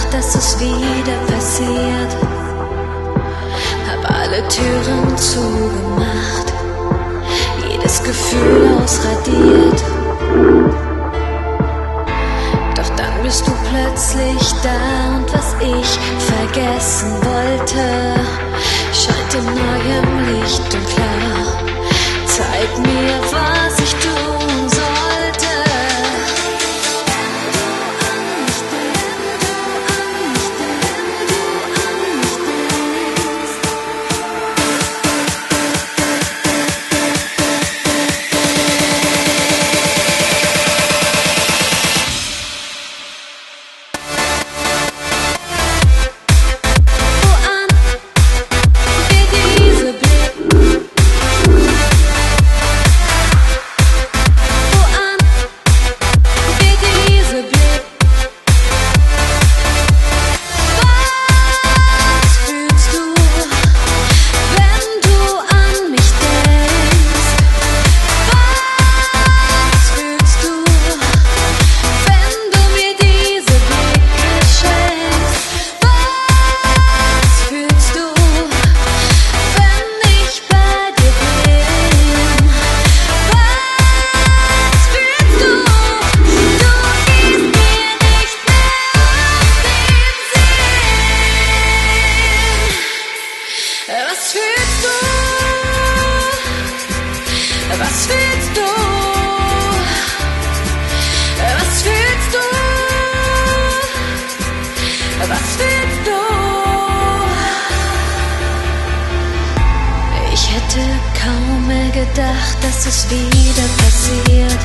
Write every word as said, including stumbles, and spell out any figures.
gedacht, dass es wieder passiert. Hab alle Türen zugemacht, jedes Gefühl ausradiert. Doch dann bist du plötzlich da und was ich vergessen wollte, scheint in neuem Licht und klar. Zeig mir, was ich tun sollte. Was fühlst du? Was fühlst du? Was fühlst du? Was fühlst du? Ich hätte kaum mehr gedacht, dass es wieder passiert.